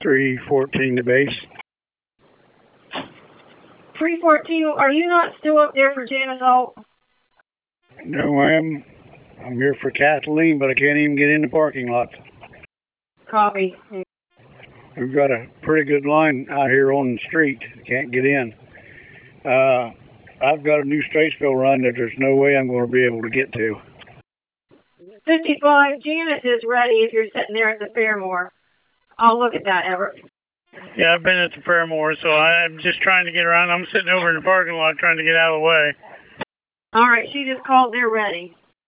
314 to base. 314, are you not still up there for Janice Alt? No, ma'am. I'm here for Kathleen, but I can't even get in the parking lot. Copy. We've got a pretty good line out here on the street. Can't get in. I've got a new Statesville run that there's no way I'm going to be able to get to. 55, Janice is ready if you're sitting there at the Fairmore. I'll look at that, Everett. Yeah, I've been at the Fairmore, so I'm just trying to get around. I'm sitting over in the parking lot trying to get out of the way. All right, she just called. They're ready.